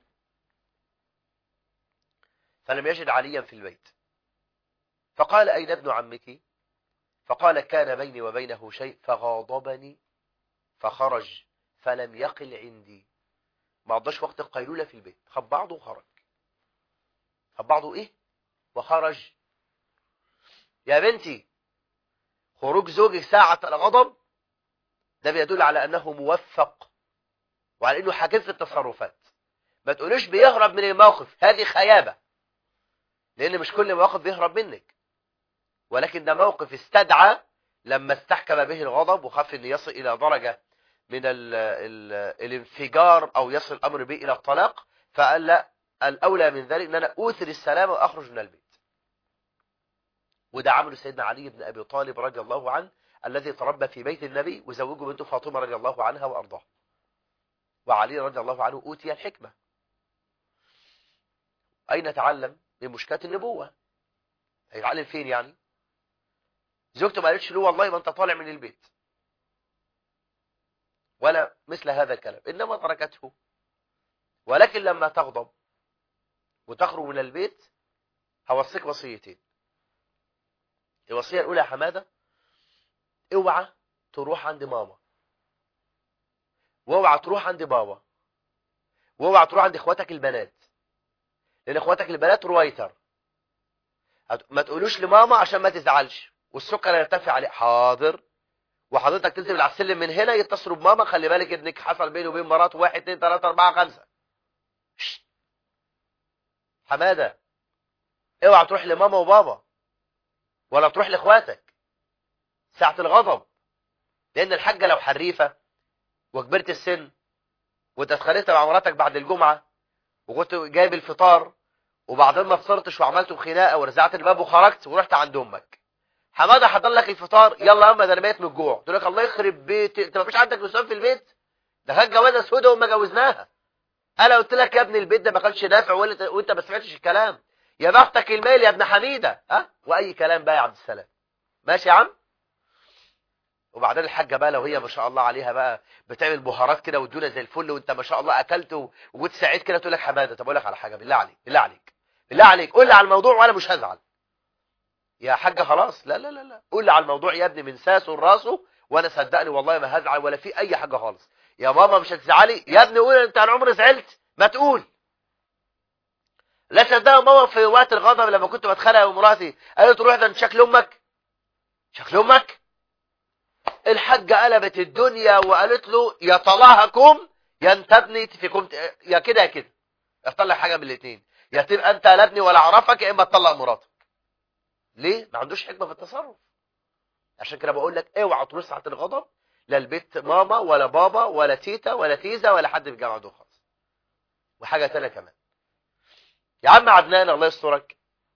فلم يجد عليا في البيت، فقال: أين ابن عمك؟ فقال: كان بيني وبينه شيء فغاضبني فخرج فلم يقل عندي. ما قضاش وقت القيلولة في البيت، خد بعضه وخرج. خد بعضه ايه وخرج. يا بنتي، خروج زوجك ساعة الغضب ده بيدل على أنه موفق وعلى أنه حكيم في التصرفات. ما تقوليش بيهرب من الموقف، هذه خيابة، لأن مش كل موقف بيهرب منك، ولكن ده موقف استدعى لما استحكم به الغضب وخاف أن يصل إلى درجة من الانفجار أو يصل الأمر به إلى الطلاق، فقال لا، الأولى من ذلك أن أنا أوثر السلام وأخرج من البيت. وده عمل سيدنا علي بن أبي طالب رضي الله عنه الذي تربى في بيت النبي وزوجه بنته فاطمة رضي الله عنها وأرضاها. وعلي رضي الله عنه أوتي الحكمة. أين تعلم؟ من مشكاة النبوة. هيتعلم فين يعني؟ زوجته ما قالتش له والله ما أنت طالع من البيت ولا مثل هذا الكلام، إنما تركته. ولكن لما تغضب وتخرج من البيت هوصيك وصيتين. الوصية الأولى يا حمادة: اوعى تروح عند ماما واوعى تروح عند بابا، واوعى تروح عند اخواتك البنات، لان اخواتك البنات رويتر. ما تقولوش لماما عشان ما تزعلش، والسكر يرتفع عليه. حاضر. وحضرتك تنزل على السلم من هنا يتصلوا بماما، خلي بالك ابنك حصل بينه وبين مراته 1 2 3 4 5. حماده، اوعى تروح لماما وبابا ولا تروح لاخواتك ساعة الغضب، لان الحاجة لو حريفة وكبرت السن وانت اتخانقت مع مراتك بعد الجمعة وكنت جايب الفطار وبعدين ما فطرتش وعملتوا خناقه ورزعت الباب وخرجت ورحت عند امك، حماده حضر لك الفطار، يلا يا اما ده انا ميت من الجوع، تقول لك الله يخرب بيتي، انت ما فيش عندك نسوان في البيت؟ ده كانت جوازه سودا وما جوزناها. انا قلت لك يا ابن البيت ده ما كانش نافع وانت ما سمعتش الكلام. يا بختك المال يا ابن حميده، ها؟ واي كلام بقى يا عبد السلام. ماشي يا عم. وبعدين الحاجه بقى لو هي ما شاء الله عليها بقى بتعمل بهارات كده والدنيا زي الفل وانت ما شاء الله اكلت وكنت سعيد كده، تقول لك حماده طب اقول لك على حاجه، بالله عليك بالله عليك بالله عليك قول لي على الموضوع وانا مش هزعل. يا حاجه خلاص، لا لا لا لا، قول لي على الموضوع يا ابني من ساسه لراسه وانا صدقني والله ما هزعل ولا في اي حاجه خالص. يا ماما مش هتزعلي يا ابني، قول انت عن عمري زعلت؟ ما تقول. لا صدقوا ماما في وقت الغضب لما كنت بتخانق مع مراتي قالت روح ده شكل امك، شكل امك. الحاجه قلبت الدنيا وقالت له يا طلاقكم يا انت ابني فيكم، يا كده يا كده، اختار لك حاجه من الاثنين، يا تبقى انت لا ابني ولا اعرفك يا اما تطلق مراتك. ليه؟ ما عندوش حكمه في التصرف. عشان كده بقول لك اوعى تروح ساعه الغضب لا البيت ماما ولا بابا ولا تيتا ولا تيزا ولا حد في الجامعه دول خالص. وحاجه ثانيه كمان يا عم عدنان الله يسترك،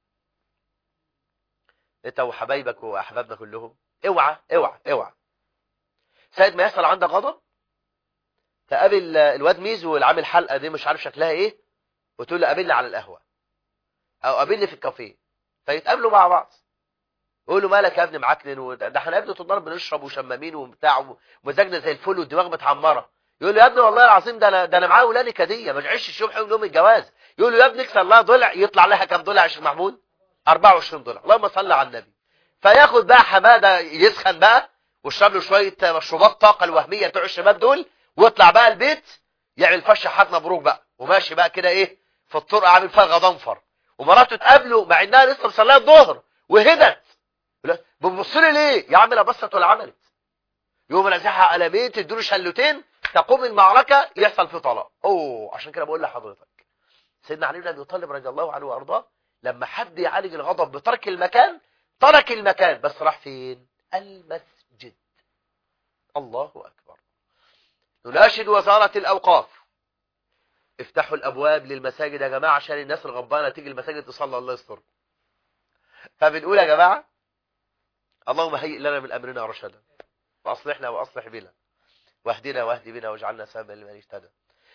انت وحبايبك واحبابنا كلهم، اوعى اوعى اوعى ساعه ما يحصل عندك غضب تقابل الواد ميزو اللي عامل حلقه دي مش عارف شكلها ايه، وتقول له قابلني على القهوه او قابلني في الكافيه، فيتقابلوا مع بعض. يقول له مالك يا ابني معكنن، ده احنا يا ابني طول النهار بنشرب وشمامين وبتاع ومزاجنا زي الفل والدماغ متحمره. يقول له يا ابني والله العظيم ده انا معايا ولاني كديه ما تعيش الشبح يوم الجواز. يقول له يا ابني اكسر الله ضلع، يطلع لها كام ضلع يا شيخ محمود؟ 24 ضلع. اللهم صل على النبي. فياخد بقى حماده يسخن بقى ويشرب له شويه مشروبات طاقه الوهميه بتوع الشباب دول، ويطلع بقى البيت يعمل فش حات مبروك بقى وماشي بقى كده ايه في الطرقه عامل فيها غضنفر، ومراته تقابله مع انها لسه مصليه الظهر وهدت، بتبص لي ليه يا عم؟ لا بصت ولا عملت. يقوم رازعها قلمين تديله شلتين تقوم المعركه يحصل في طلاق. عشان كده بقول لحضرتك سيدنا علي بن ابي طالب رضي الله عنه وارضاه لما حد يعالج الغضب بترك المكان ترك المكان، بس راح فين؟ المسجد. الله اكبر. نناشد وزاره الاوقاف افتحوا الابواب للمساجد يا جماعه عشان الناس الغضبانه تيجي المساجد تصلي الله يستر. فبنقول يا جماعه اللهم هيئ لنا من امرنا رشدا واصلحنا واصلح بنا واهدنا واهدي بنا واجعلنا سببا لمن اهتدى.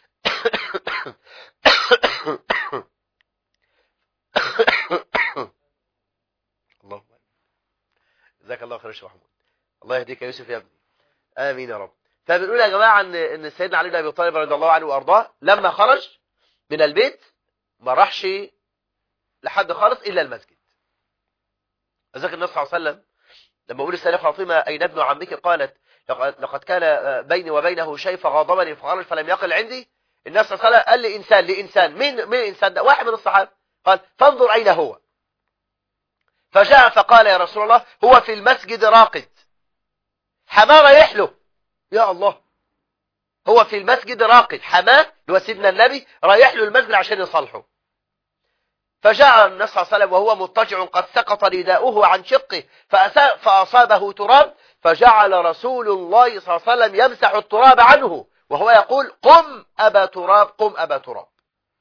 اللهم جزاك الله خير يا شيخ محمود، الله يهديك يا يوسف يا ابني، امين يا رب. فبنقول يا جماعه ان سيدنا علي بن ابي طالب رضي الله عنه وارضاه لما خرج من البيت ما راحش لحد خالص الا المسجد. ذكر النبي صلى الله عليه وسلم لما قول السيدة فاطمة أين ابن عمك قالت لقد كان بيني وبينه شيء فغاضبني فخرج فلم يقل عندي. النبي صلى الله عليه وسلم قال لإنسان مين الإنسان ده؟ واحد من الصحابة. قال فانظر أين هو، فجاء فقال يا رسول الله هو في المسجد راقد. حماه رايح له، يا الله، هو في المسجد راقد، حماه اللي هو سيدنا النبي رايح له المسجد عشان يصالحه. فجاء النبي صلى الله عليه وسلم وهو مضطجع قد سقط رداؤه عن شقه فأصابه تراب، فجعل رسول الله صلى الله عليه وسلم يمسح التراب عنه وهو يقول قم أبا تراب قم أبا تراب.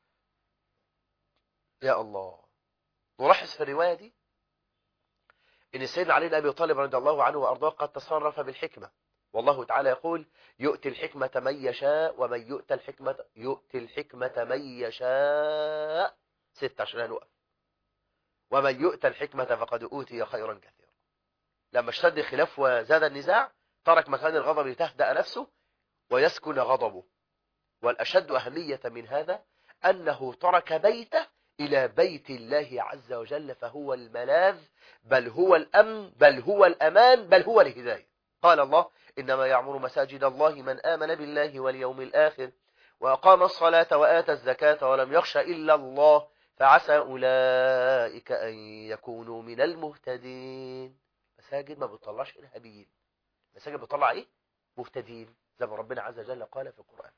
يا الله. نلاحظ في الرواية دي إن سيدنا علي بن أبي طالب رضي الله عنه وأرضاه قد تصرف بالحكمة، والله تعالى يقول يؤتي الحكمة من يشاء ومن يؤتي الحكمة من يشاء 6 عشان هنوقف. ومن يؤتى الحكمة فقد أوتي خيرا كثيرا. لما اشتد الخلاف وزاد النزاع ترك مكان الغضب لتهدأ نفسه ويسكن غضبه. والأشد أهمية من هذا أنه ترك بيته إلى بيت الله عز وجل، فهو الملاذ بل هو الأمن بل هو الأمان بل هو الهداية. قال الله إنما يعمر مساجد الله من آمن بالله واليوم الآخر وأقام الصلاة وآتى الزكاة ولم يخش إلا الله فعسى أولئك أن يكونوا من المهتدين. مساجد ما بتطلعش إرهابيين، مساجد بتطلع إيه؟ مهتدين، زي ما ربنا عز وجل قال في القرآن.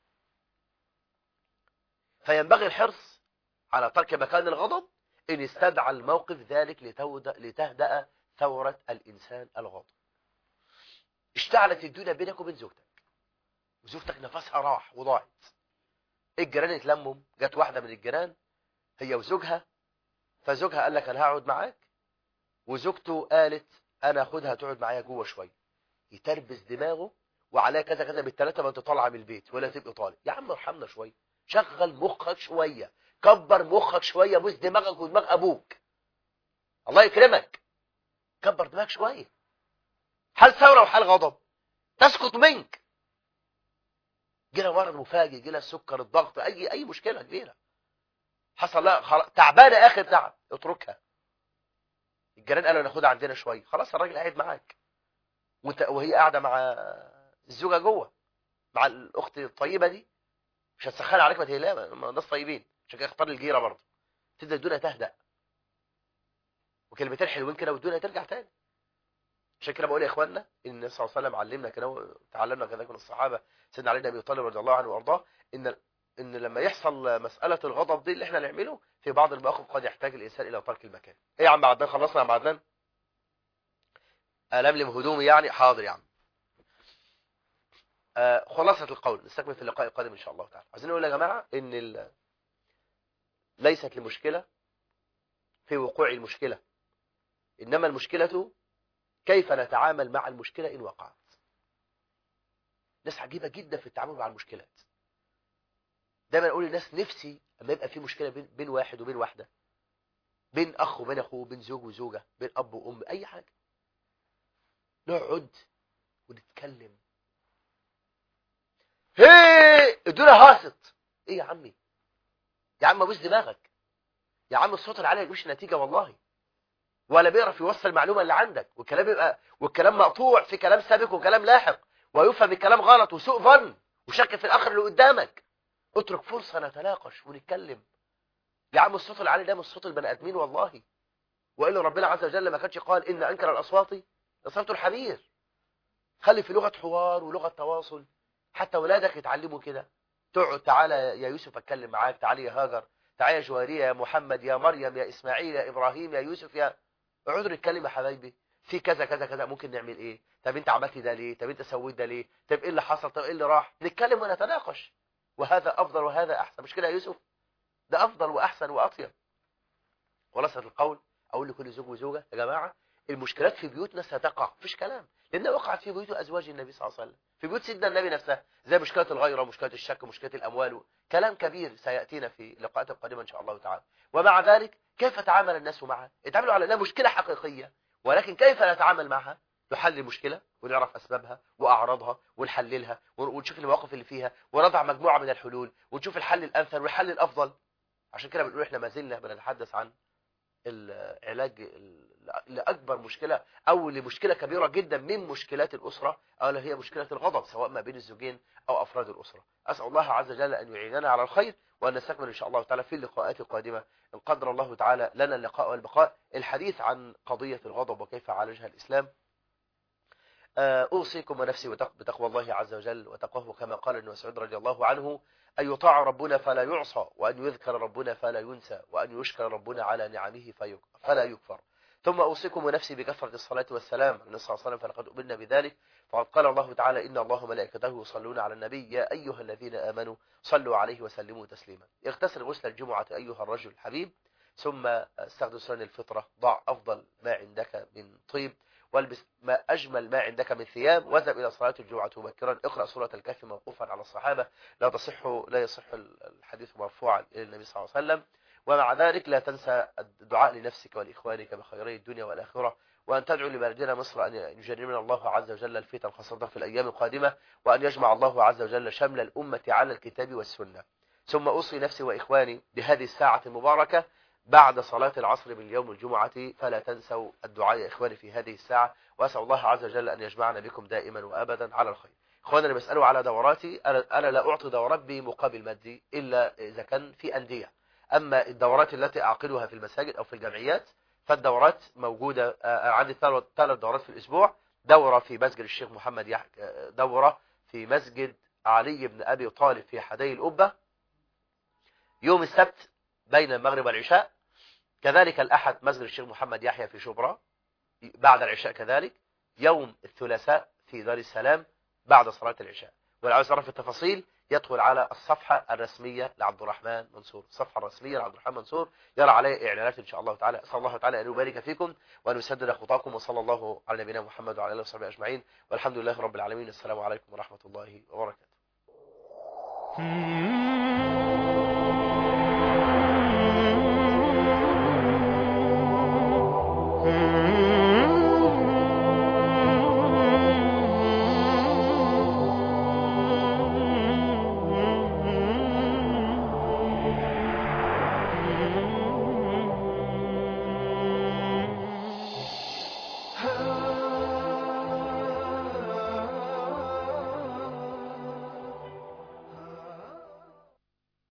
فينبغي الحرص على ترك مكان الغضب إن استدعى الموقف ذلك لتهدأ ثورة الإنسان الغاضب. اشتعلت الدنيا بينك وبين زوجتك، وزوجتك نفسها راح وضاعت، الجيران اتلموا، جت واحدة من الجيران هي وزوجها، فزوجها قال لك أنا هقعد معاك، وزوجته قالت أنا أخدها تقعد معايا جوه شوية، يتربس دماغه وعليها كذا كذا بالثلاثة، ما انت طالعه من البيت ولا تبقى طالع. يا عم ارحمنا شوية، شغل مخك شوية، كبر مخك شوية، بوس دماغك ودماغ أبوك، الله يكرمك، كبر دماغك شوية. حال ثورة وحال غضب تسقط منك، جينا مرض مفاجئ، جينا السكر، الضغط، أي مشكلة كبيرة حصل لها، تعبانة آخر تعب، اتركها. الجيران قالوا ناخدها عندنا شوية، خلاص الراجل قاعد معاك وهي قاعدة مع الزوجة جوه، مع الأخت الطيبة دي، مش هتسخن عليك، ما تهلاها، ناس طيبين، عشان كده اختار الجيرة برضه، تبدأ الدنيا تهدأ، وكلمتين حلوين كده والدنيا ترجع تاني. عشان كده بقول يا اخواننا ان النبي صلى الله عليه وسلم علمنا كده، تعلمنا كذلك من الصحابه سيدنا علي بن ابي طالب رضي الله عنه وارضاه، ان لما يحصل مساله الغضب دي اللي احنا نعمله في بعض المواقف قد يحتاج الانسان الى ترك المكان. ايه يا عم عدنان، خلصنا يا عم عدنان؟ ألملم هدومي يعني، حاضر يا عم. خلاصه القول نستكمل في اللقاء القادم ان شاء الله تعالى. عايزين نقول يا جماعه ان ليست المشكله في وقوع المشكله، انما المشكله كيف نتعامل مع المشكله ان وقعت. ناس عجيبه جدا في التعامل مع المشكلات. دايما اقول للناس نفسي اما يبقى في مشكله بين واحد وبين واحده، بين اخ وبين اخوه، بين زوج وزوجه، بين اب وام، اي حاجه، نقعد ونتكلم. هي الدنيا هاصت، ايه يا عمي؟ يا عم بوس دماغك يا عم، الصوت العالي مش نتيجه والله، ولا بيعرف يوصل المعلومه اللي عندك، والكلام مقطوع في كلام سابق وكلام لاحق، ويفهم الكلام غلط وسوء ظن وشك في الاخر اللي قدامك. اترك فرصه نتناقش ونتكلم. يا عم الصوت العالي ده مش صوت البني ادمين والله، والا ربنا عز وجل ما كانش قال ان انكر الاصوات لصوت الحمير. خلي في لغه حوار ولغه تواصل، حتى ولادك يتعلموا كده. تقعد، تعالى يا يوسف اتكلم معاك، تعالى يا هاجر، تعالى يا جواريه، يا محمد، يا مريم، يا اسماعيل، يا ابراهيم، يا يوسف، يا اقعدوا نتكلم يا حبايبي في كذا كذا كذا، ممكن نعمل ايه؟ طب انت عملت ده ليه؟ طب انت سويت ده ليه؟ طب ايه اللي حصل؟ طب ايه اللي راح؟ نتكلم ونتناقش، وهذا افضل وهذا احسن. مش كده يا يوسف؟ ده افضل واحسن واطيب. خلاصة القول اقول لكل زوج وزوجه يا جماعه، المشكلات في بيوتنا ستقع، مفيش كلام، لانها وقعت في بيوت ازواج النبي صلى الله عليه وسلم، في بيوت سيدنا النبي نفسها، زي مشكله الغيره ومشكله الشك ومشكله الاموال، كلام كبير سياتينا في اللقاءات القادمه ان شاء الله تعالى. ومع ذلك كيف تعامل الناس معها؟ يتعاملوا على انها مشكله حقيقيه، ولكن كيف نتعامل معها؟ نحل المشكله ونعرف اسبابها واعراضها ونحللها ونشوف المواقف اللي فيها ونضع مجموعه من الحلول ونشوف الحل الامثل والحل الافضل. عشان كده بنقول احنا ما زلنا بنتحدث عن العلاج لأكبر مشكلة أو لمشكلة كبيرة جدا من مشكلات الأسرة، ألا هي مشكلة الغضب، سواء ما بين الزوجين أو أفراد الأسرة. أسأل الله عز وجل أن يعيننا على الخير، وأن نستكمل إن شاء الله تعالى في اللقاءات القادمة إن قدر الله تعالى لنا اللقاء والبقاء الحديث عن قضية الغضب وكيف عالجها الإسلام. أوصيكم ونفسي بتقوى الله عز وجل وتقوه، كما قال ابن مسعود رضي الله عنه: أن يطاع ربنا فلا يعصى، وأن يذكر ربنا فلا ينسى، وأن يشكر ربنا على نعمه فلا يكفر. ثم أوصيكم ونفسي بكثرة الصلاة والسلام على النبي صلى الله عليه وسلم، فلقد أمرنا بذلك، فقد قال الله تعالى: إن الله وملائكته يصلون على النبي يا أيها الذين آمنوا صلوا عليه وسلموا تسليما. اغتسل غسل الجمعة أيها الرجل الحبيب، ثم استخدم سنن الفطرة، ضع أفضل ما عندك من طيب، والبس ما أجمل ما عندك من ثياب، واذهب إلى صلاة الجمعة مبكرا، اقرأ سورة الكهف موقوفا على الصحابة، لا يصح الحديث مرفوعا إلى النبي صلى الله عليه وسلم. ومع ذلك لا تنسى الدعاء لنفسك ولإخوانك بخيري الدنيا والآخرة، وأن تدعو لبلدنا مصر أن يجنبنا الله عز وجل الفتن خاصة في الأيام القادمة، وأن يجمع الله عز وجل شمل الأمة على الكتاب والسنة. ثم أوصي نفسي وإخواني بهذه الساعة المباركة بعد صلاة العصر من يوم الجمعة، فلا تنسوا الدعاء يا إخواني في هذه الساعة، وأسأل الله عز وجل أن يجمعنا بكم دائما وأبدا على الخير. إخواني اللي بيسألوا على دوراتي، أنا لا أعطي دورات بمقابل مادي إلا إذا كان في أندية. أما الدورات التي أعقدها في المساجد أو في الجمعيات فالدورات موجودة. عندي 3 دورات في الأسبوع: دورة في مسجد الشيخ محمد يحيى، دورة في مسجد علي بن أبي طالب في حدائق القبة يوم السبت بين المغرب والعشاء، كذلك الأحد مسجد الشيخ محمد يحيى في شبرا بعد العشاء، كذلك يوم الثلاثاء في دار السلام بعد صلاة العشاء. واللي عاوز يعرف التفاصيل يدخل على الصفحة الرسمية لعبد الرحمن منصور، الصفحة الرسمية لعبد الرحمن منصور، يرى عليه إعلانات إن شاء الله تعالى. أسأل الله تعالى أن يبارك فيكم وأن يسدد خطاكم، وصلى الله على نبينا محمد وعلى آله وصحبه أجمعين، والحمد لله رب العالمين. السلام عليكم ورحمة الله وبركاته.